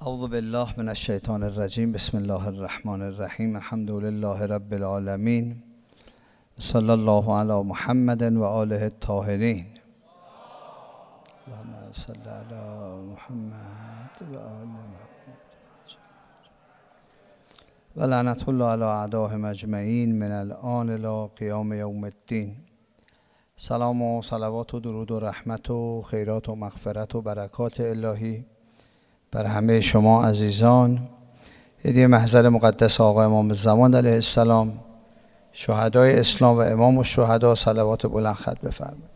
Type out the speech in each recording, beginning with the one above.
اعوذ بالله من الشیطان الرجیم. بسم الله الرحمن الرحیم. الحمد لله رب العالمین. صلی الله علی محمد و آله الطاهرین. اللهم صل علی محمد و آل محمد و لعنت الله علی اعدائهم اجمعین من الآن الی قیام یوم الدین. سلام و صلوات و درود و رحمت و خیرات و مغفرت و برکات الهی بر همه شما عزیزان، هدیه محضر مقدس آقا امام زمان علیه السلام، شهدای اسلام و امام الشهدا، صلوات بلند خط بفرمایید.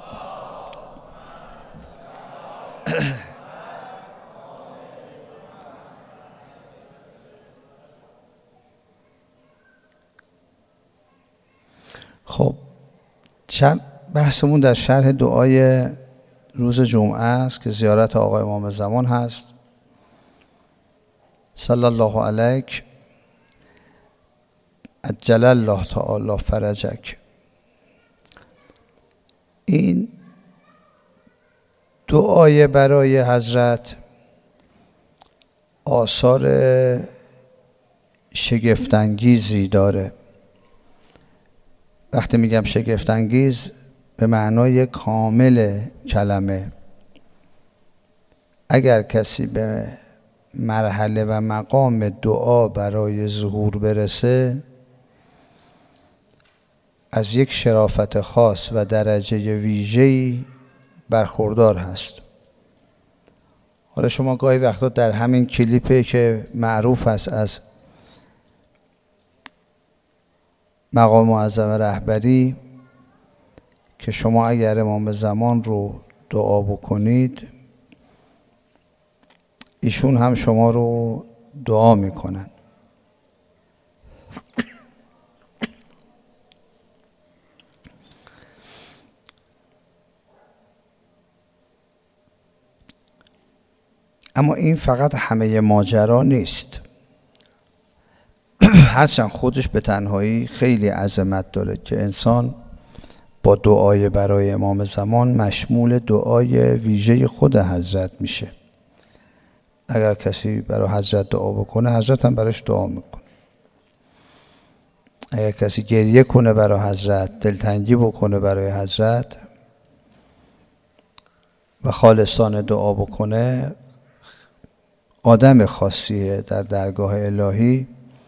خب بحثمون در شرح دعای روز جمعه است که زیارت آقا امام زمان هست. صلی الله علیک عجل الله تعالی فرجک. این دعای برای حضرت آثار شگفت‌انگیزی داره. وقتی میگم شگفت‌انگیز به معنای کامل کلمه. اگر کسی به مرحله و مقام دعا برای ظهور برسه، از یک شرافت خاص و درجه ویژه‌ای برخوردار هست. حالا شما گاهی وقتا در همین کلیپی که معروف است از مقام معظم رهبری، که شما اگر امام زمان رو دعا بکنید ایشون هم شما رو دعا میکنن. اما این فقط همه ماجرا نیست. هرچند خودش به تنهایی خیلی عظمت داره که انسان با دعای برای امام زمان مشمول دعای ویژه خود حضرت میشه. اگر کسی برای حضرت دعا بکنه، حضرت هم براش دعا میکنه. اگر کسی گریه کنه برای حضرت، دلتنگی بکنه برای حضرت و خالصانه دعا بکنه، آدم خاصیه در درگاه الهی.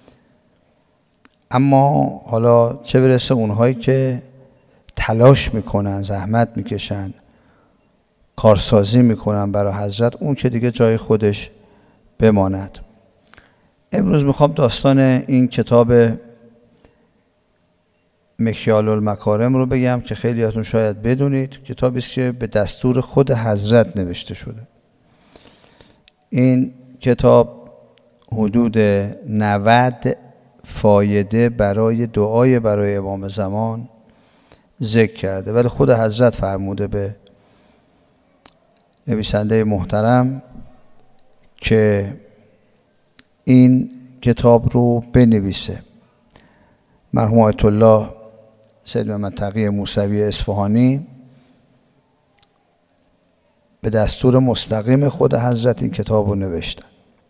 اما حالا چه برسه اونهایی که تلاش میکنن، زحمت میکشن، کارسازی میکنن برای حضرت، اون که دیگه جای خودش بماند. امروز میخوام داستان این کتاب مکیال المکارم رو بگم که خیلیاتون شاید بدونید. کتابی است که به دستور خود حضرت نوشته شده. این کتاب حدود 90 فایده برای دعای برای امام زمان ذکر کرده، ولی خود حضرت فرموده به نویسنده محترم که این کتاب رو بنویسه. مرحوم آیت الله سید محمد تقی موسوی اصفهانی به دستور مستقیم خود حضرت این کتاب رو نوشتن.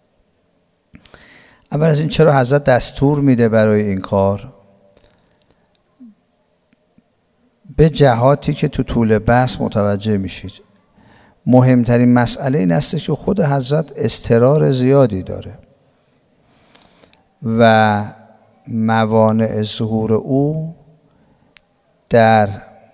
اول از این، چرا حضرت دستور میده برای این کار؟ به جهاتی که تو طول بحث متوجه میشید. مهمترین مسئله این است که خود حضرت اضطرار زیادی داره و موانع ظهور او در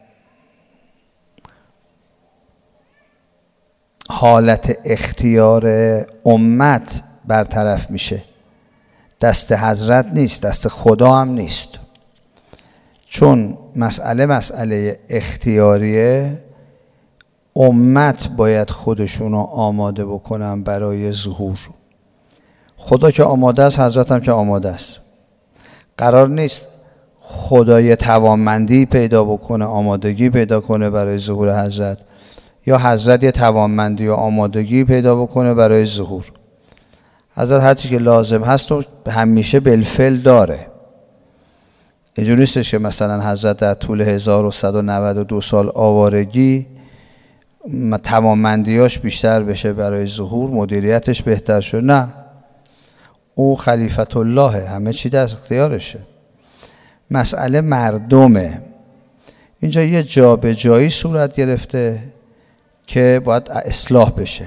حالت اختیار امت برطرف میشه. دست حضرت نیست، دست خدا هم نیست. چون مسئله اختیاریه، امت باید خودشون رو آماده بکنن برای ظهور. خدا که آماده است، حضرت هم که آماده است. قرار نیست خدای توانمندی پیدا بکنه، آمادگی پیدا کنه برای ظهور حضرت، یا حضرت یه توانمندی و آمادگی پیدا بکنه برای ظهور. حضرت هرچی که لازم هست و همیشه بالفعل داره. اینجوری نیستش که مثلا حضرت در طول 1192 سال آوارگی توانمندیاش بیشتر بشه برای ظهور، مدیریتش بهتر شد. نه، او خلیفت الله، همه چی در اختیارشه. مسئله مردمه. اینجا یه جابجایی صورت گرفته که باید اصلاح بشه.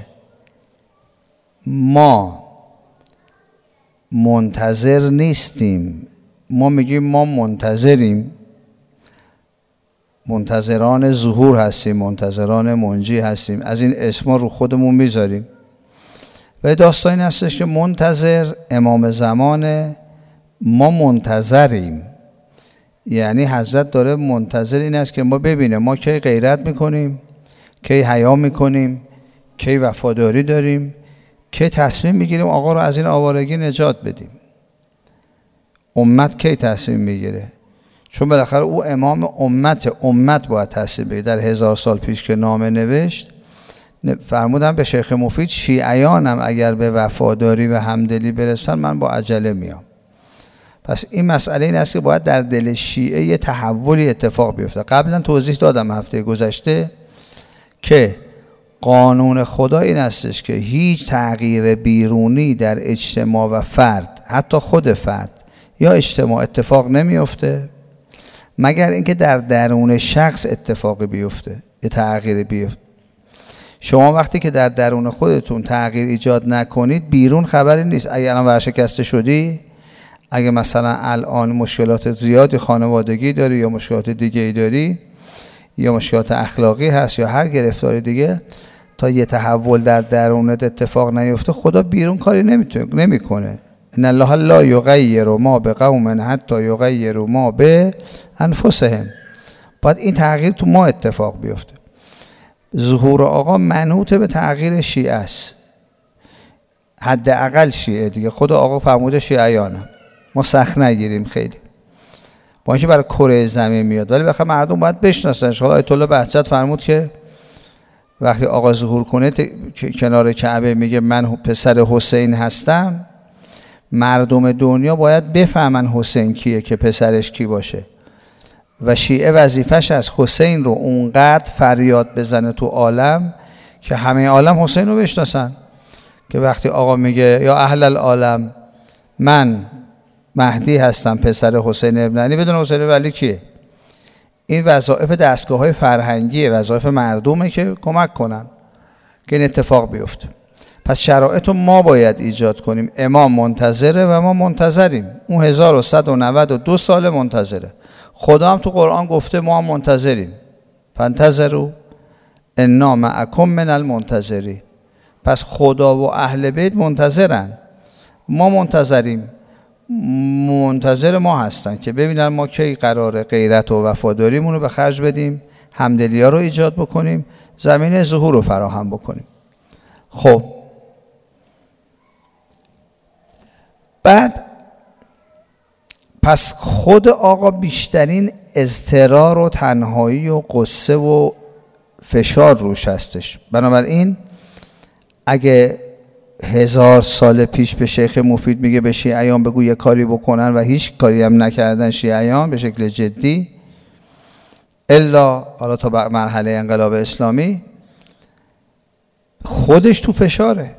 ما منتظر نیستیم، ما میگیم ما منتظریم، منتظران ظهور هستیم، منتظران منجی هستیم، از این اسما رو خودمون میذاریم. ولی داستان این هستش که منتظر امام زمانه، ما منتظریم. یعنی حضرت داره منتظر این است که ما ببینه ما کی غیرت میکنیم، کی حیا میکنیم، کی وفاداری داریم، کی تصمیم میگیریم آقا رو از این آوارگی نجات بدیم. امت کی تصمیم میگیره؟ چون بالاخره او امام امت باید تصمیم بگیره. در 1000 سال پیش که نامه نوشت فرمودم به شیخ مفید شیعیانم اگر به وفاداری و همدلی برسن من با عجله میام. پس این مسئله این است که باید در دل شیعه یه تحولی اتفاق بیفته. قبلا توضیح دادم هفته گذشته که قانون خدا این استش که هیچ تغییر بیرونی در اجتماع و فرد، حتی خود فرد یا اجتماع، اتفاق نمیفته مگر اینکه در درون شخص اتفاقی بیفته، یه تغییر بیفته. شما وقتی که در درون خودتون تغییر ایجاد نکنید بیرون خبری نیست. اگه الان ورشکسته شدی، اگه مثلا الان مشکلات زیادی خانوادگی داری یا مشکلات دیگه ای داری یا مشکلات اخلاقی هست یا هر گرفتاری دیگه، تا یه تحول در درونت اتفاق نیفته خدا بیرون کاری نمیکنه. ان الله لا یغیر ما بقوم حتی یغیروا ما بانفسهم. باید این تغییر تو ما اتفاق بیفته. ظهور آقا منوط به تغییر شیعه است، حداقل شیعه دیگه. خود آقا فرموده شیعیانم، ما سخت نگیریم خیلی، با اینکه برای کره زمین میاد، ولی بخاطر مردم باید بشناسنش. حالا آیت الله بهجت فرمود که وقتی آقا ظهور کنه کنار کعبه میگه من پسر حسین هستم، مردم دنیا باید بفهمن حسین کیه که پسرش کی باشه. و شیعه وظیفش از حسین رو اونقدر فریاد بزنه تو عالم که همه عالم حسین رو بشناسن. که وقتی آقا میگه یا اهل العالم من مهدی هستم پسر حسین ابن علی، بدون حسین ابن علی کیه؟ این وظایف دستگاه‌های فرهنگیه، وظایف مردمه که کمک کنن که این اتفاق بیفته. پس شرایط رو ما باید ایجاد کنیم. امام منتظره و ما منتظریم. اون 1192 سال منتظره. خدا هم تو قرآن گفته ما هم منتظریم. فانتظروا انا معکم من المنتظرین. پس خدا و اهل بیت منتظرن، ما منتظریم. منتظر ما هستن که ببینن ما کی قراره غیرت و وفاداریمون رو به خرج بدیم، همدلی‌ها رو ایجاد بکنیم، زمینه ظهور رو فراهم بکنیم. خب بعد پس خود آقا بیشترین اضطرار و تنهایی و قصه و فشار روش هستش. بنابراین اگه 1000 سال پیش به شیخ مفید میگه به شیعیان بگو یه کاری بکنن و هیچ کاری هم نکردن شیعیان به شکل جدی، الا حالا تا مرحله انقلاب اسلامی، خودش تو فشاره،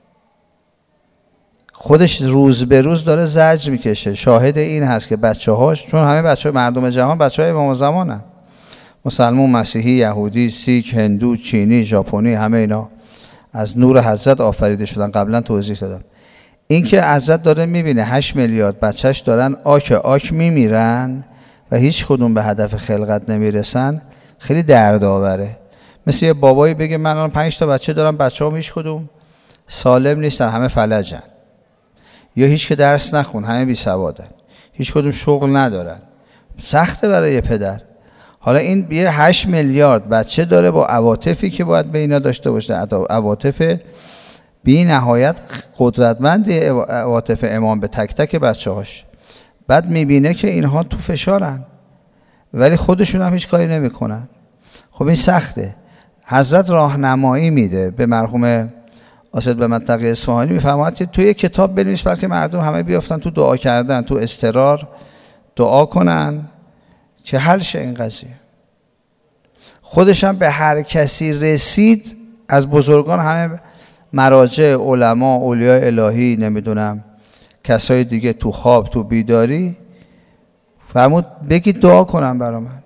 خودش روز به روز داره زجر میکشه. شاهد این هست که بچه‌هاش، چون همه بچه‌های مردم جهان بچه‌های امام زمانن، مسلمان، مسیحی، یهودی، سیک، هندو، چینی، ژاپنی، همه اینا از نور حضرت آفریده شدن. قبلا توضیح دادم. این که حضرت داره میبینه 8 میلیارد بچهش دارن آک میمیرن و هیچ کدوم به هدف خلقت نمیرسن، خیلی دردآوره. مثل یه بابایی بگه من الان 5 تا بچه دارم، بچه‌ام هیچ کدوم سالم نیستن، همه فلجن، یا هیچ که درس نخون، همه بی سوادن، هیچ کدوم شغل ندارن. سخته برای یه پدر. حالا این یه 8 میلیارد بچه داره با عواطفی که باید به اینا داشته باشه، عواطف بی نهایت قدرتمند، عواطف امام به تک تک بچه‌هاش. بعد میبینه که اینها تو فشارن ولی خودشون هم هیچ کاری نمیکنن. خب این سخته. حضرت راهنمایی میده به مرحوم اسد به متقی اصفهانی، میفرماید که توی کتاب بنویس بلکه مردم همه بیافتن تو دعا کردن، تو اضطرار دعا کنن که حل شه این قضیه. خودش هم به هر کسی رسید از بزرگان، همه مراجع، علما، اولیاء الهی، نمیدونم کسای دیگه، تو خواب تو بیداری فرمود بگید دعا کنم برا من،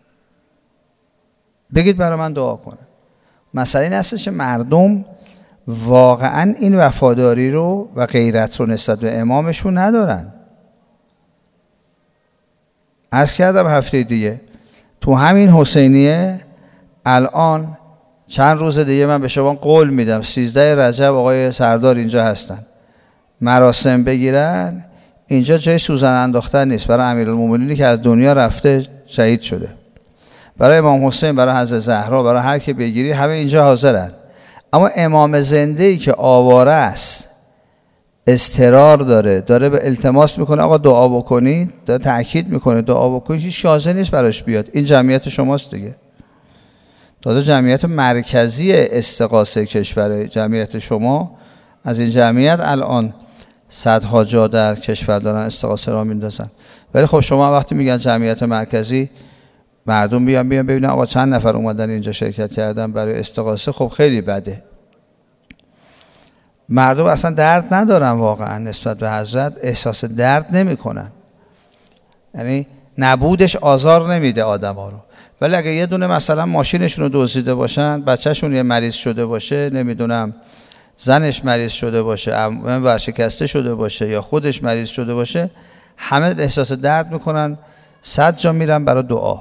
بگید برا من دعا کنم. مسئله این هستش که مردم واقعا این وفاداری رو و غیرت رو نسبت به امامشون ندارن. عرض کردم هفته دیگه تو همین حسینیه الان چند روز دیگه من به شما قول میدم 13 رجب آقای سردار اینجا هستن، مراسم بگیرن. اینجا جای سوزن انداختن نیست برای امیرالمومنینی که از دنیا رفته شهید شده، برای امام حسین، برای حضرت زهرا، برای هر کی بگیری همه اینجا حاضرن. اما امام زنده‌ای که آواره است، اضطرار داره به التماس میکنه آقا دعا بکنید، داره تأکید میکنه دعا بکنید، هیچ حاضر نیست براش بیاد. این جمعیت شماست دیگه، تازه جمعیت مرکزی استغاثه کشور، جمعیت شما. از این جمعیت الان صدها جا در کشور دارن استغاثه را میندازن. ولی خب شما وقتی میگن جمعیت مرکزی، مردم بیان ببینن آقا چند نفر اومدن اینجا شرکت کردن برای استغاثه، خب خیلی بده. مردم اصلا درد ندارن واقعا نسبت به حضرت، احساس درد نمی کنن، یعنی نبودش آزار نمیده آدما رو. ولی اگه یه دونه مثلا ماشینشون رو دزدیده باشن، بچهشون یه مریض شده باشه، نمیدونم زنش مریض شده باشه، ورشکسته شده باشه، یا خودش مریض شده باشه، همه احساس درد میکنن، 100 جا میرن برای دعا.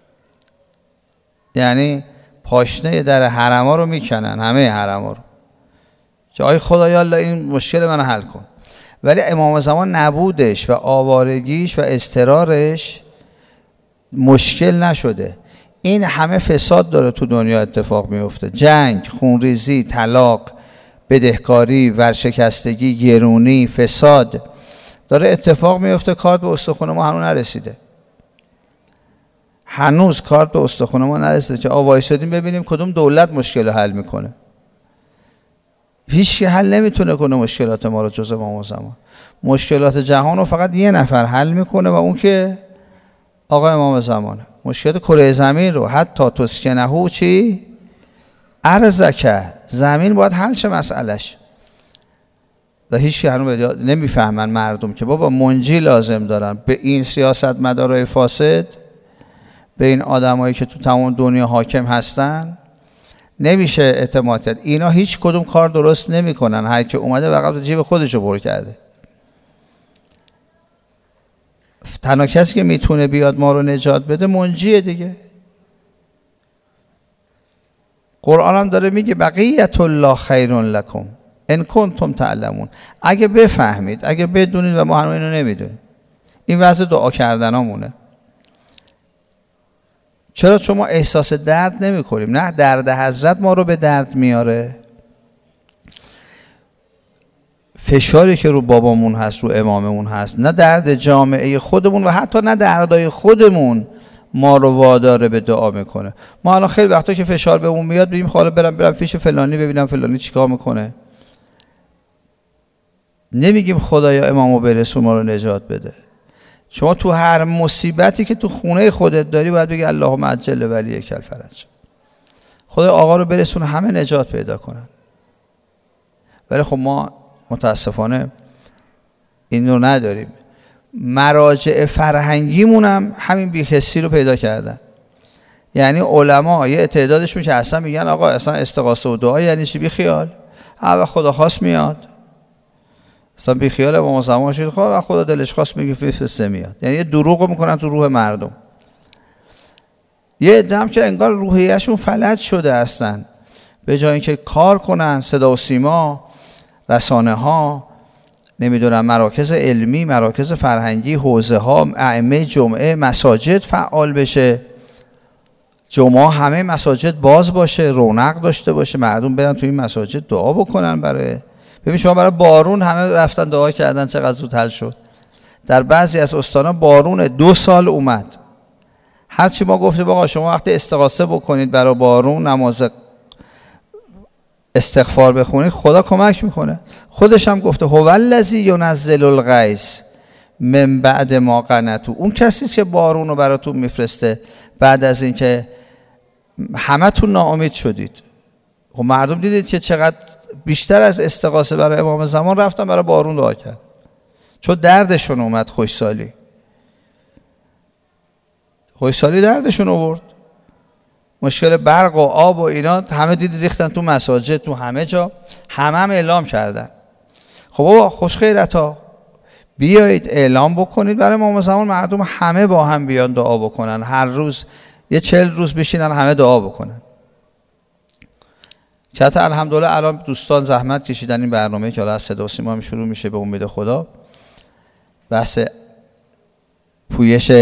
یعنی پاشنه در حرما رو میکنن، همه حرما رو، که آی خدایا الله این مشکل منو حل کن. ولی امام زمان نبودش و آوارگیش و اضطرارش مشکل نشده. این همه فساد داره تو دنیا اتفاق میفته، جنگ، خونریزی، طلاق، بدهکاری، ورشکستگی، گرونی، فساد داره اتفاق میفته. کارت به استخون ما هنوز نرسیده، هنوز کارت به استخون ما نرسیده که وایسادیم ببینیم کدوم دولت مشکل حل میکنه. هیچ کی حل نمیتونه کنه مشکلات ما رو جز امام زمان. مشکلات جهان رو فقط یه نفر حل میکنه و اون که آقا امام زمانه. مشکلات کره زمین رو حتی تسکنهو چی؟ ارزکه، زمین باید حل شه مسئلهش. و هیچ کی هنوز نمیفهمن مردم که بابا منجی لازم دارن. به این سیاست مدارای فاسد، به این آدمایی که تو تمام دنیا حاکم هستن نمیشه اعتماد کرد. اینا هیچ کدوم کار درست نمیکنن. هر کی اومده فقط جیب خودشو پر کرده. تنها کسی که میتونه بیاد ما رو نجات بده منجیه دیگه. قرآن هم داره میگه بقیت الله خیر لکم ان کنتم تعلمون. اگه بفهمید، اگه بدونید، و ما هنوز اینو نمیدونیم. این وضع دعا کردنامونه. چرا؟ چون ما احساس درد نمی کنیم. نه، درد حضرت ما رو به درد میاره. فشاری که رو بابامون هست، رو اماممون هست، نه درد جامعه خودمون و حتی نه دردای خودمون ما رو واداره به دعا میکنه. ما الان خیلی وقتا که فشار بهمون میاد بگیم خاله برم فیش فلانی ببینم فلانی چیکار میکنه. نمیگیم خدایا امامو برسون ما رو نجات بده. شما تو هر مصیبتی که تو خونه خودت داری باید بگی اللهم عجل ولیک الفرج. خدا آقا رو برسون همه نجات پیدا کنن. ولی خب ما متاسفانه این رو نداریم. مراجع فرهنگیمون هم همین بی‌حسی رو پیدا کردن. یعنی علما یه تعدادشون که اصلا میگن آقا اصلا استغاثه و دعا یعنی چی؟ بی خیال. اول خدا خواست میاد. اصلا بی خیال امام زمان شد و خدا دلش خواست میگه فرسته میاد. یعنی یه دروغ میکنن تو روح مردم. یه عده هم که انگار روحیه‌شون فلج شده هستن، به جای اینکه کار کنن، صدا و سیما، رسانه ها، نمیدونم مراکز علمی، مراکز فرهنگی، حوزه ها، ائمه جمعه، مساجد فعال بشه، جمعه همه مساجد باز باشه، رونق داشته باشه، مردم برن تو این مساجد دعا بکنن. ببین شما برای بارون همه رفتن دعا کردن، چقدر زود حل شد. در بعضی از استانا بارون 2 سال اومد. هرچی ما گفتیم آقا شما وقتی استغاثه بکنید برای بارون، نماز استغفار بخونید، خدا کمک میکنه. خودش هم گفته هو الذی ینزل الغیث من بعد ما قنطوا. اون کسی است که بارون رو براتون میفرسته بعد از اینکه همه تون ناامید شدید. خب مردم دیدید که چقدر بیشتر از استغاثه برای امام زمان رفتن برای بارون دعا کرد، چون دردشون اومد. خوشسالی دردشون آورد، مشکل برق و آب و اینا همه دیدید ریختن تو مساجد، تو همه جا، هم اعلام کردن. خب بابا خوش خیرتا، بیایید اعلام بکنید برای امام زمان، مردم همه با هم بیان دعا بکنن، هر روز یه 40 روز بشینن همه دعا بکنن. که حتی الحمدلله الان دوستان زحمت کشیدن این برنامه که حالا از صدا و سیما هم شروع میشه به امید خدا، بحث پویش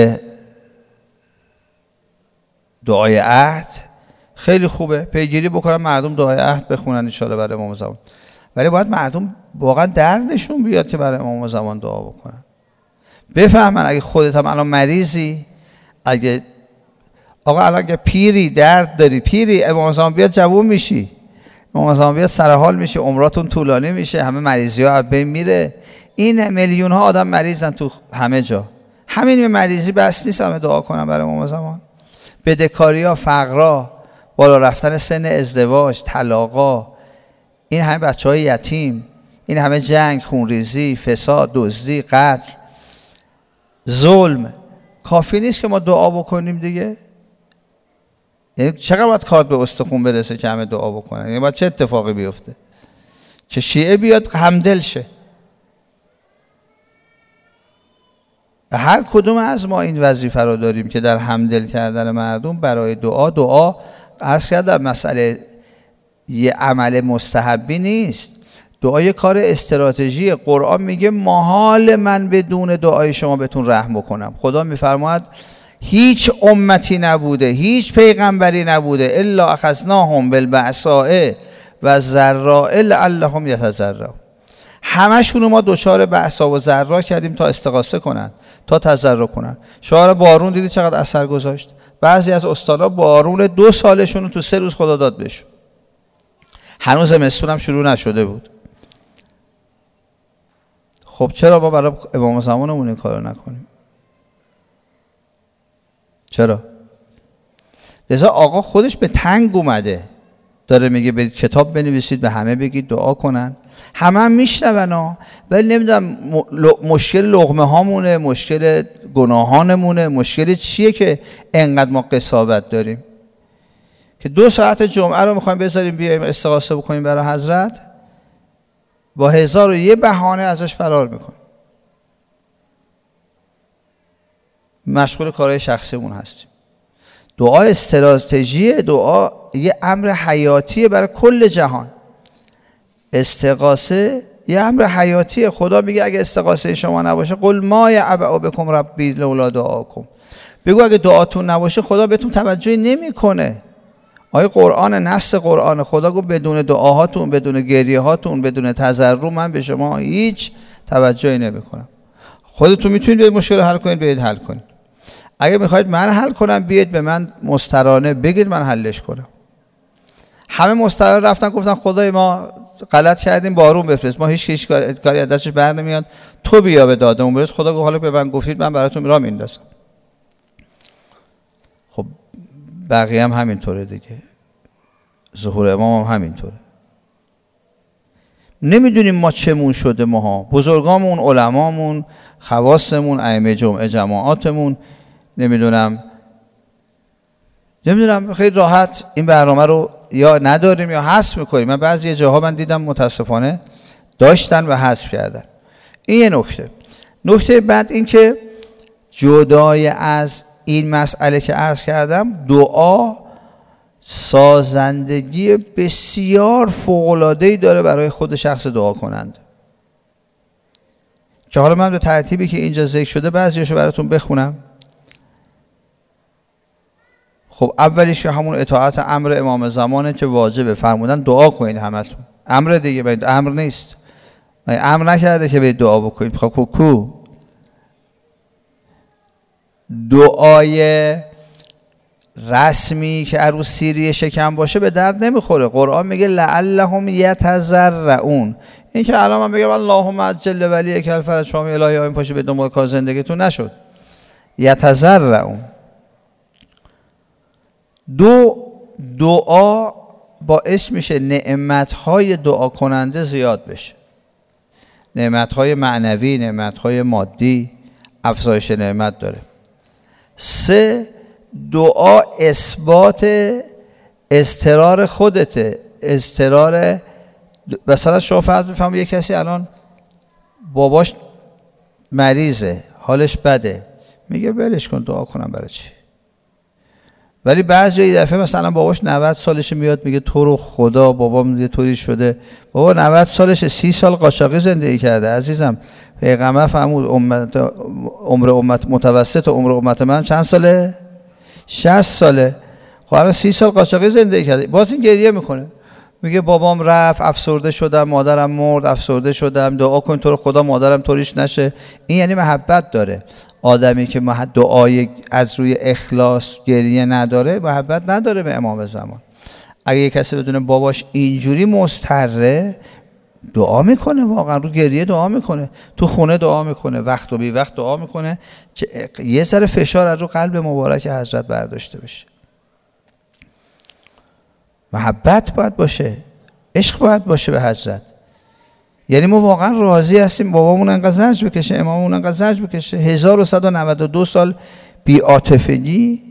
دعای عهد خیلی خوبه، پیگیری بکنن مردم دعای عهد بخونن ان شاءالله برای امام زمان. ولی باید مردم واقعا دردشون بیاد که برای امام زمان دعا بکنن، بفهمن. اگه خودت هم الان مریضی، اگه آقا الان اگه پیری درد داری، پیری امام زمان بیاد جوون میشی، امام زمان بیاد سرحال میشی، عمراتون طولانی میشه، همه مریضی ها از بین میره. این میلیون ها آدم مریضن تو همه جا، همین مریضی بس نیست همه دعا کنن برای امام زمان. بدهکاری ها، فقرا، بالا رفتن سن ازدواج، طلاقا، این همه بچهای یتیم، این همه جنگ، خونریزی، فساد، دزدی، قتل، ظلم، کافی نیست که ما دعا بکنیم دیگه؟ یعنی چقدر باید کارت به استخون برسه که همه دعا بکنن؟ یعنی باید چه اتفاقی بیفته که شیعه بیاد همدل شه؟ هر کدوم از ما این وظیفه رو داریم که در همدل کردن مردم برای دعا عرض کردم مسئله یه عمل مستحبی نیست، دعا یه کار استراتژی. قرآن میگه محال من بدون دعای شما بهتون رحم بکنم. خدا میفرماید هیچ امتی نبوده، هیچ پیغمبری نبوده الا اخذناهم بالبأساء و ضراء لعلهم یتضرعون. همشون ما دچار بأسا و ضرا کردیم تا استغاثه کنن، تا تضرع کنن. شما بارون دیدی چقدر اثر گذاشت؟ بعضی از استادا بارون 2 سالشون رو تو 3 روز خدا داد بهشون، هنوز زمستون هم شروع نشده بود. خب چرا ما برای امام زمانمون این کارو نکنیم؟ چرا؟ لذا آقا خودش به تنگ اومده، داره میگه برید کتاب بنویسید، به همه بگید دعا کنن. همه هم میشنون، ولی نمیدونم مشکل لقمه هامونه، مشکل گناهانمونه، مشکل چیه که انقدر ما قساوت داریم که 2 ساعت جمعه رو میخوایم بذاریم بیایم استغاثه بکنیم برای حضرت، با 1001 بهانه ازش فرار میکنیم، مشغول کارهای شخصیمون هستیم. دعا استراتژیه، دعا یه امر حیاتیه برای کل جهان. استغاثه یه امر حیاتیه. خدا میگه اگه استغاثه شما نباشه قل ما یعبأ بکم ربی لولا دعاکم، بگو اگه دعاتون نباشه خدا بهتون توجهی نمیکنه. آیه قرآن، نص قرآن، خدا گفت بدون دعاهاتون، بدون گریه هاتون، بدون تضرع من به شما هیچ توجهی نمیکنم. خودتون میتونید به مشکل حل کنید، بیاید حل کنید. اگه میخواید من حل کنم بیاید به من مسترانه بگید من حلش کنم. همه مسترانه رفتن گفتن خدای ما غلط کردیم بارون بفرست، ما هیچ کاری از دستش بر نمیاد، تو بیا به دادمون برس. خدا گفت حالا به من گفتید من براتون راه میندازم. خب بقیه هم همینطوره دیگه، ظهور امام هم همینطوره. نمیدونیم ما چمون شده، ماها بزرگامون، علمامون، خواصمون، ائمه جمعه جماعاتمون، نمیدونم خیلی راحت این برنامه رو یا نداریم یا حذف میکنیم. من بعضی جاها من دیدم متاسفانه داشتن و حذف کردن. این یه نکته. نکته بعد این که جدای از این مسئله که عرض کردم، دعا سازندگی بسیار فوق‌العاده‌ای داره برای خود شخص دعا کنند، که حالا من به ترتیبی که اینجا ذکر شده بعضیاشو براتون بخونم. خب اولیش همون اطاعت امر امام زمانه که واجبه، فرمودن دعا کنید همتون. امر دیگه، باید امر نیست، امر نکرده که برید دعا بکنید. خب کوکو دعای رسمی که عروس سیری شکم باشه به درد نمیخوره. قرآن میگه لعلهم یتضرعون. این که الان من بگم اللهم عجل ولیک الفرج، شما الهی آمین پاشه به دنبال کار زندگیتون، نشد. یتضرعون. 2 دعا باعث میشه نعمتهای دعا کننده زیاد بشه، نعمتهای معنوی، نعمتهای مادی، افزایش نعمت داره. 3 دعا اثبات اضطرار خودته، اضطرار. مثلا شما فرض بفرمایید یک کسی الان باباش مریضه، حالش بده، میگه ولش کن دعا کنم برای چی؟ ولی بعضی یه دفعه مثلا باباش 90 سالشه میاد میگه تو رو خدا بابام یه طوری شده. بابا 90 سالشه، 30 سال قاچاقی زندگی کرده عزیزم. پیغمبر فرمود عمر امت متوسط و عمر امت من چند ساله؟ 60 ساله. خب الان 30 سال قاچاقی زندگی کرده، باز این گریه میکنه، میگه بابام رفت، افسرده شدم، مادرم مرد، افسرده شدم، دعا کن تو رو خدا مادرم طوریش نشه. این یعنی محبت داره. آدمی که دعای از روی اخلاص گریه نداره، محبت نداره به امام زمان. اگه یک کسی بدونه باباش اینجوری مضطره، دعا میکنه، واقعا رو گریه دعا میکنه، تو خونه دعا میکنه، وقت و بی وقت دعا میکنه که یه ذره فشار از رو قلب مبارک حضرت برداشته بشه. محبت باید باشه، عشق باید باشه به حضرت. یعنی ما واقعا راضی هستیم بابامون انقدر زجر بکشه، اماممون انقدر زجر بکشه، 1192 سال بی‌عاطفگی.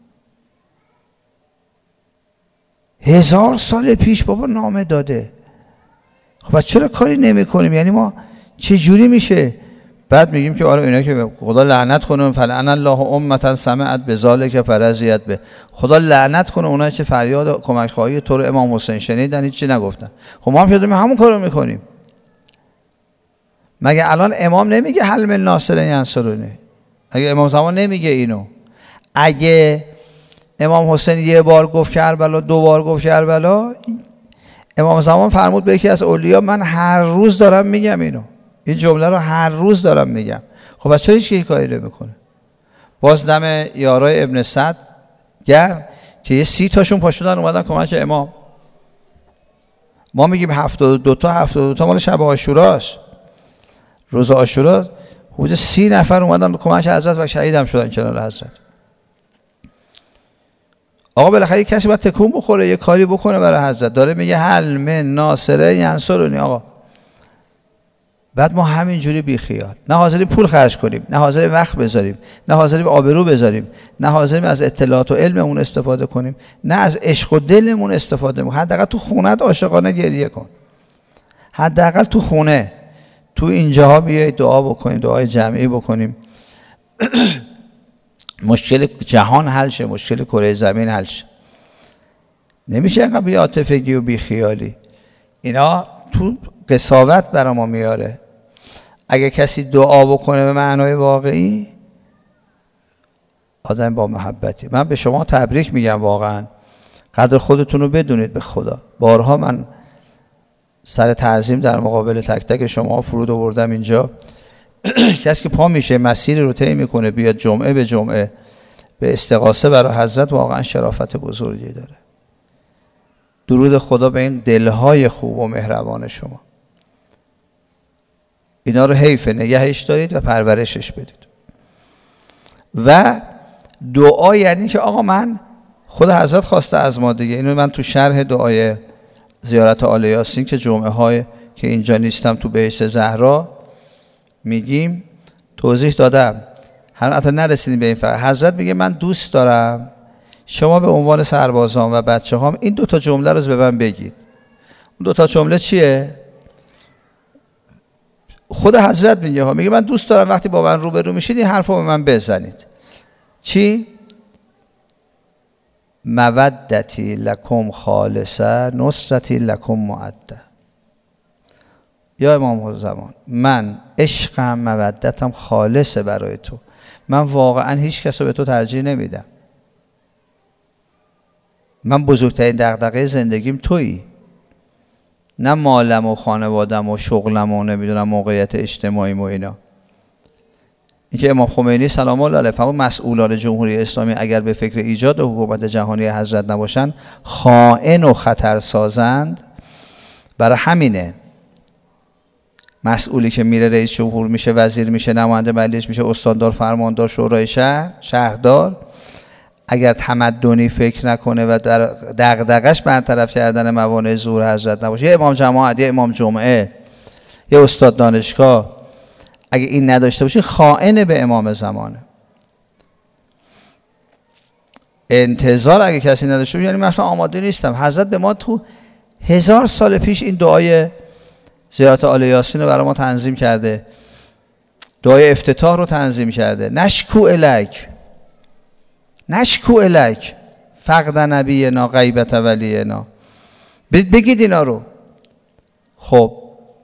1000 سال پیش بابا نامه داده. خب چرا کاری نمی کنیم؟ یعنی ما چه جوری میشه؟ بعد میگیم که آره اینا که خدا لعنت کنه، فلعن الله امه سمعت بذالک فرضیت به، خدا لعنت کنه اونایی که فریاد کمک خواهی تو رو امام حسین شنیدن هیچ چی نگفتن. خب ما هم که همون کارو میکنیم. مگه الان امام نمیگه حل من ناصر ینصرونی؟ اگه امام زمان نمیگه اینو؟ اگه امام حسین یه بار گفت کربلا، 2 بار گفت کربلا، امام زمان فرمود به یکی از اولیا من هر روز دارم میگم اینو، این جمله رو هر روز دارم میگم. خب چرا هیچ کی کاری نمیکنه؟ باز دم یارای ابن سعد گرم که یه 30 تاشون پاشدن اومدن کمک امام. ما میگیم 72 تا مال شب عاشوراست، روز عاشورا حدود 30 نفر اومدن کمک حضرت و شهید هم شدن کنار حضرت. آقا بالاخره کسی باید تکون بخوره، یه کاری بکنه برای حضرت. داره میگه حل من ناصر ینصرونی. آقا بعد ما همینجوری بی خیال، نه حاضریم پول خرج کنیم، نه حاضریم وقت بذاریم، نه حاضریم آبرو بذاریم، نه حاضریم از اطلاعات و علممون استفاده کنیم، نه از عشق و دلمون استفاده کنیم. حداقل تو خونت عاشقانه گریه کن، حداقل تو خونه، تو اینجاها بیایید دعا بکنیم، دعای جمعی بکنیم. مشکل جهان حل شه، مشکل کره زمین حل شه. نمیشه اینقدر بی عاطفگی و بی خیالی. اینا تو قساوت برا ما میاره. اگه کسی دعا بکنه به معنای واقعی، آدم با محبتی. من به شما تبریک میگم، واقعا قدر خودتون رو بدونید به خدا. بارها من سر تعظیم در مقابل تک تک شما فرود آوردم اینجا. کسی که پا میشه مسیر رو طی میکنه بیاد جمعه به جمعه به استغاثه برای حضرت، واقعا شرافت بزرگی داره. درود خدا به این دلهای خوب و مهربان شما. اینا رو حیف نگهش دارید و پرورشش بدید. و دعا یعنی که آقا من خود حضرت خواسته از ما دیگه. اینو من تو شرح دعای زیارت آل یاسین که جمعه های که اینجا نیستم تو بهشت زهرا میگیم توضیح دادم، حتی نرسیدیم به این فرق. حضرت میگه من دوست دارم شما به عنوان سربازان و بچه هام این 2 جمله رو به من بگید. اون 2 جمله چیه؟ خود حضرت میگه من دوست دارم وقتی با من روبرو میشید این حرف رو به من بزنید. چی؟ مودتی لکم خالصه نصرتی لکم معده. یا امام زمان، من عشقم مودتم خالصه برای تو، من واقعا هیچ کس رو به تو ترجیح نمیدم، من بزرگترین دغدغه زندگیم تویی، نه مالم و خانوادم و شغلم و نمیدونم موقعیت اجتماعیم و اینا. این که امام خمینی سلام الله علیه فرمود مسئولان جمهوری اسلامی اگر به فکر ایجاد حکومت جهانی حضرت نباشند خائن و خطرسازند. برای همینه مسئولی که میره رئیس جمهور میشه، وزیر میشه، نماینده مجلس میشه، استاندار، فرماندار، شورای شهر، شهردار، اگر تمدنی فکر نکنه و در دغدغش برطرف کردن موانع ظهور حضرت نباشه، یه امام جماعت، یه امام جمعه، یه استاد دانشگاه، اگه این نداشته باشه خائن به امام زمانه. انتظار اگه کسی نداشته باشه یعنی مثلا آماده نیستم. حضرت به ما تو 1000 سال پیش این دعای زیارت آل یاسین رو برای ما تنظیم کرده، دعای افتتاح رو تنظیم کرده. نشکو الک فقد نبینا غیبت ولینا. بگید اینا رو. خب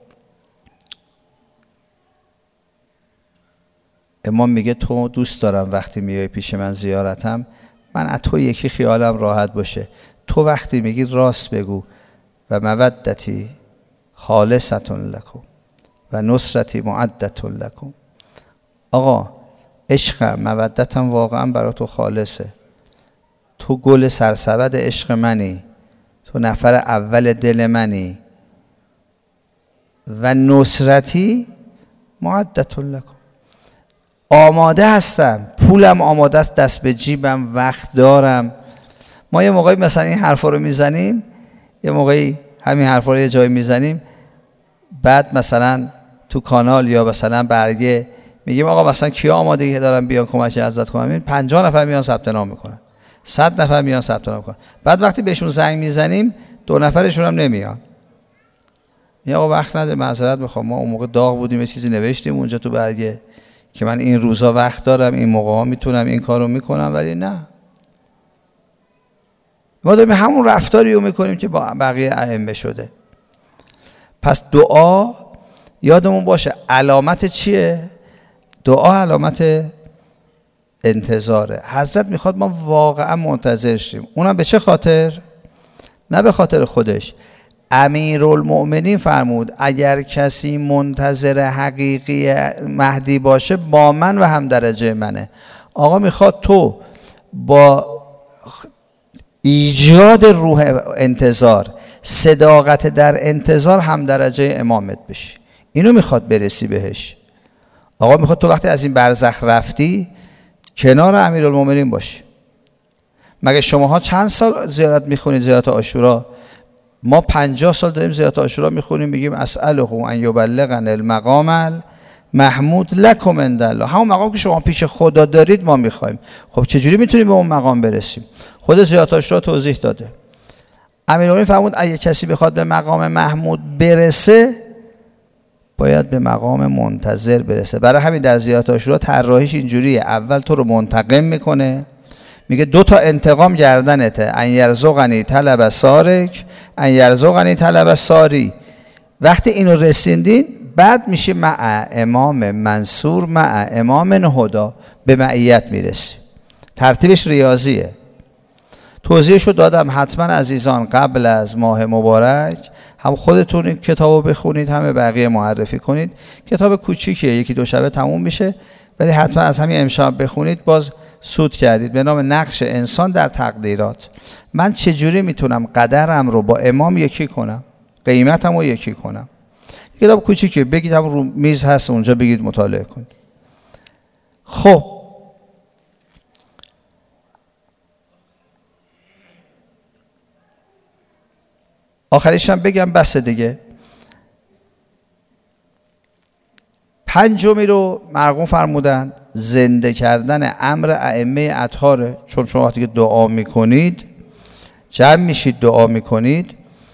امام میگه تو دوست دارم وقتی میای پیش من زیارتم، من از تو یکی خیالم راحت باشه. تو وقتی میگی راست بگو. و مودتی خالصتون لکم و نصرتی معدتون لکم. آقا عشقم، مودتم واقعا برای تو خالصه. تو گل سرسبد عشق منی، تو نفر اول دل منی. و نصرتی معدتون لکم، آماده هستم، پولم آماده است، دست به جیبم، وقت دارم. ما یه موقعی مثلا این حرفا رو میزنیم، یه موقعی همین حرفا رو یه جایی میزنیم، بعد مثلا تو کانال یا مثلا برگه میگیم آقا مثلا کیا آماده که دارن بیان کمک حضرت کنن؟ 50 نفر میان ثبت نام میکنن، 100 نفر میان ثبت نام میکنن. بعد وقتی بهشون زنگ میزنیم 2 نفرشون هم نمیان. یا آقا وقت نده، معذرت میخوام، ما اون موقع داغ بودیم، یه چیزی نوشتیم اونجا تو برگه که من این روزا وقت دارم، این موقع ها میتونم این کارو میکنم. ولی نه، ما داریم همون رفتاری رو میکنیم که با بقیه ائمه شده. پس دعا یادمون باشه علامت چیه؟ دعا علامت انتظاره. حضرت میخواد ما واقعا منتظر شیم. اونم به چه خاطر؟ نه به خاطر خودش. امیرالمؤمنین فرمود اگر کسی منتظر حقیقی مهدی باشه با من و هم درجه منه. آقا میخواد تو با ایجاد روح انتظار، صداقت در انتظار هم درجه امامت بشی. اینو میخواد برسی بهش. آقا میخواد تو وقتی از این برزخ رفتی کنار امیرالمؤمنین باشی. مگه شماها چند سال زیارت میخونید؟ زیارت عاشورا ما 50 سال داریم زیارت عاشورا میخونیم، میگیم اسأله ان یبلغن المقام محمود لکم عند الله. همون مقام که شما پیش خدا دارید ما میخوایم. خب چجوری میتونیم به اون مقام برسیم؟ خود زیارت عاشورا توضیح داده. امیرالمؤمنین فرمود اگه کسی بخواد به مقام محمود برسه باید به مقام منتظر برسه. برای همین در زیارت عاشورا طراحیش اینجوریه، اول تو رو منتقم میکنه، میگه 2 تا انتقام گردنته، ان یرزقنی طلب سارک ان یرزقنی طلب ساری. وقتی اینو رسیدین بعد میشه مع امام منصور مع امام هدا، به معیت میرسی. ترتیبش ریاضیه. توضیحشو دادم. حتما عزیزان قبل از ماه مبارک هم خودتون این کتابو بخونید، همه بقیه معرفی کنید. کتاب کوچیکیه، 1-2 شبه تموم میشه، ولی حتما از همین امشب بخونید، باز سود کردید. به نام نقش انسان در تقدیرات. من چجوری میتونم قدرم رو با امام یکی کنم، قیمتم رو یکی کنم؟ کتاب کوچیکه، بگید هم رو میز هست اونجا، بگید مطالعه کنید. خب آخریش هم بگم بس دیگه. 5 رو مرقوم فرمودند زنده کردن امر ائمه اطهاره. چون شما وقتی که دعا میکنید، جمع میشید دعا میکنید،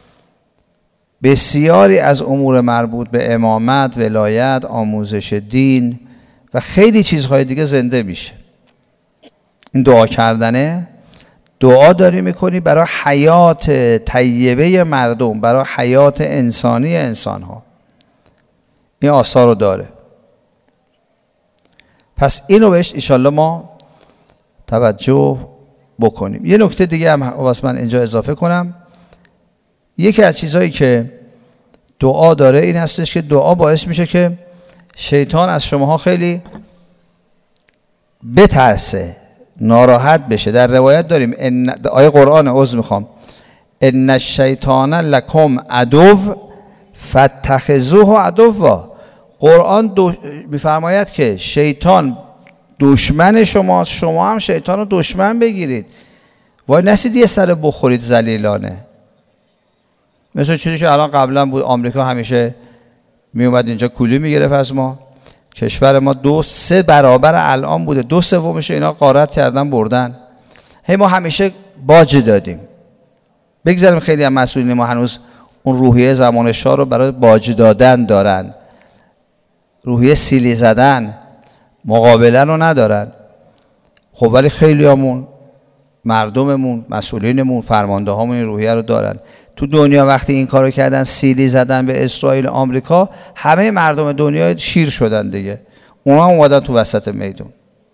بسیاری از امور مربوط به امامت، ولایت، آموزش دین و خیلی چیزهای دیگه زنده میشه. این دعا کردنه، دعا داری میکنی برای حیات طیبه مردم، برای حیات انسانی انسانها. این آثار رو داره. پس اینو بهش انشالله ما توجه بکنیم. یه نکته دیگه هم واسه من اینجا اضافه کنم. یکی از چیزهایی که دعا داره این هستش که دعا باعث میشه که شیطان از شماها خیلی بترسه، ناراحت بشه. در روایت داریم آیه قرآن، عذر میخوام، ان الشیطان لکم عدو فاتخذوه عدوا. قرآن میفرماید که شیطان دشمن شما هم شیطان رو دشمن بگیرید. وای نسید یه سر بخورید ذلیلانه. مثل چیزی که الان قبلا بود، آمریکا همیشه می اومد اینجا کولی میگرفت از ما. کشور ما 2-3 برابر الان بوده، 2/3 اینا غارت کردن بردن. هی ما همیشه باج دادیم. بگذاریم خیلی هم مسئولین ما هنوز اون روحیه زمان شاه رو برای باج دادن دارن، روحیه سیلی زدن، مقابله رو ندارن. خب ولی خیلی همون مردممون، مسئولینمون، فرمانده هامون این روحیه رو دارن. تو دنیا وقتی این کارو کردن، سیلی زدن به اسرائیل، آمریکا، همه مردم دنیا شیر شدن دیگه. اونا هم اومدن تو وسط میدون.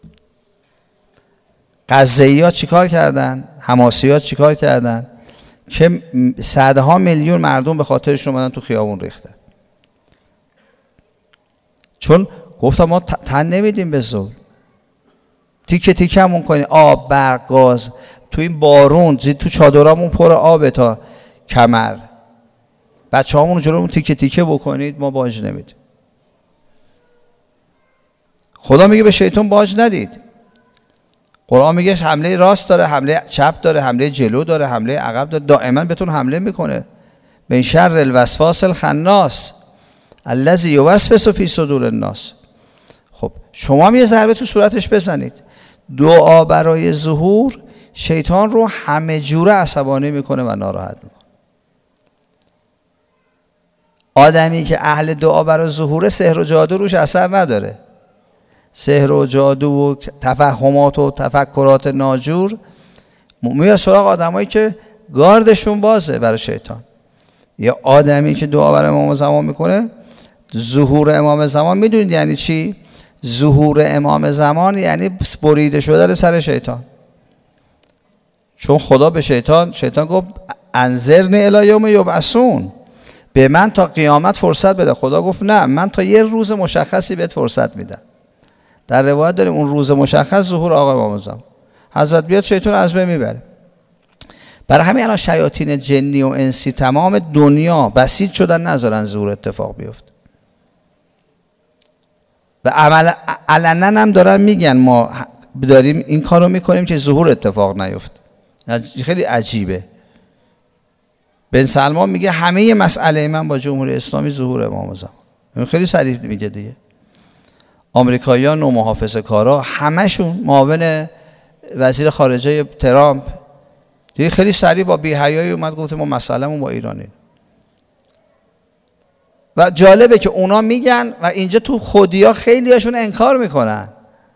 غزه‌ای‌ها چیکار کردن؟ حماسی‌ها چیکار کردن؟ که صدها میلیون مردم به خاطرشون اومدن تو خیابون ریختن. چون گفتم ما تن نمیدیم به ظلم. تیکه تیکه همون کنیم، آب، برق، گاز، تو این بارون تو چادرامون پر آبه تا کمر. بچه هامون جلومون تیکه تیکه بکنید، ما باج نمیدیم. خدا میگه به شیطان باج ندید. قرآن میگه حمله راست داره، حمله چپ داره، حمله جلو داره، حمله عقب داره، دائما بهتون حمله میکنه. من شر الوسواس الخناس الذی یوسوس فی صدور الناس. خب شما هم یه ضربه تو صورتش بزنید. دعا برای ظهور شیطان رو همه جوره عصبانی میکنه و ناراحت میکنه. آدمی که اهل دعا برای ظهور، سحر و جادو روش اثر نداره. سحر و جادو و تفهمات و تفکرات ناجور میاد سراغ آدمایی که گاردشون بازه برای شیطان. یا آدمی که دعا برای امام زمان میکنه، ظهور امام زمان میدونید یعنی چی؟ ظهور امام زمان یعنی بریده شدن سر شیطان. چون خدا به شیطان گفت انذرنی الی یوم یبعثون، به من تا قیامت فرصت بده. خدا گفت نه، من تا یه روز مشخصی بهت فرصت میدم. در روایت داریم اون روز مشخص ظهور آقا امام زمان. حضرت بیاد شیطان از بین میبره. برای همین الان شیاطین جنی و انسی تمام دنیا بسیج شدن نذارن ظهور اتفاق بیفته. و علنا هم دارن میگن ما داریم این کارو میکنیم که ظهور اتفاق نیفته. خیلی عجیبه. بن سلمان میگه همه مسئله من با جمهوری اسلامی ظهور امام زمان. خیلی صریح میگه دیگه. آمریکایی‌ها و محافظه‌کارا همشون معاون وزیر خارجه ترامپ دیگه خیلی صریح با بی‌حیایی اومد گفت ما مسئله‌مون با ایرانه. و جالبه که اونا میگن و اینجا تو خودیا خیلی هاشون انکار میکنن.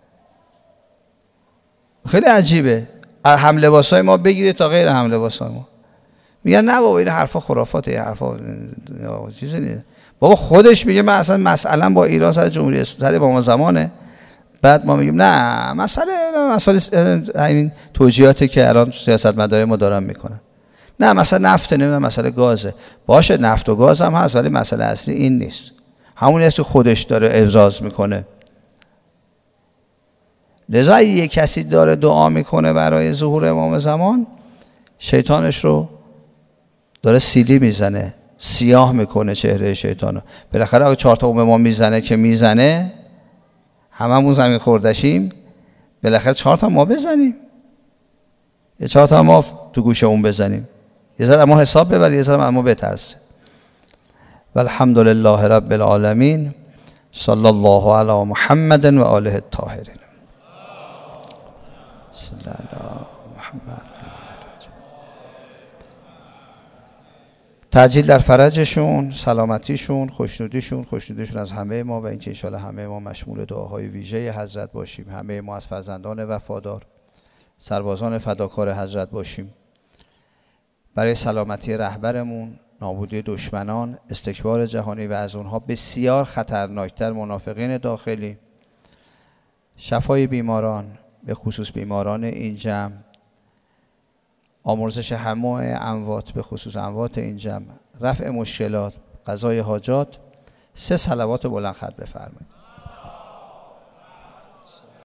خیلی عجیبه. هم لباسای ما بگیرید تا غیر هم لباسای ما. میگن نه بابا این حرفا خرافاته، این حرفا چیزی نیست. بابا خودش میگه من اصلا مسئله با ایران سر جمهوری اسلامی با زمانه. بعد ما میگیم نه مسئله همین توجیهاتی که الان سیاستمدارای ما دارن میکنن. نه مثلا نفت، نه مسئله گازه. باشه نفت و گاز هم هست ولی مسئله اصلی این نیست. همون است که خودش داره ابراز میکنه. لذا یک کسی داره دعا میکنه برای ظهور امام زمان، شیطانش رو داره سیلی میزنه، سیاه میکنه چهره شیطانو. بالاخره اگه 4 تا امام میزنه که میزنه، هممون زمین خوردشیم، بالاخره 4 تا ما بزنیم. یه 4 تا ما تو گوشه اون بزنیم. یه ذره ما حساب ببر، یه ذره ما بترسه. والحمد لله رب العالمین. صلی الله علی محمد و آله الطاهرین. صلی الله محمد. تعجیل در فرجشون، سلامتیشون، خوشنودیشون از همه ما و اینکه ان شاءالله همه ما مشمول دعاهای ویژه حضرت باشیم. همه ما از فرزندان وفادار، سربازان فداکار حضرت باشیم. برای سلامتی رهبرمون، نابودی دشمنان، استکبار جهانی و از اونها بسیار خطرناکتر منافقین داخلی، شفای بیماران به خصوص بیماران این جمع، آمرزش همه اموات به خصوص اموات این جمع، رفع مشکلات، قضای حاجات. 3 صلوات بلند ختم بفرمایید.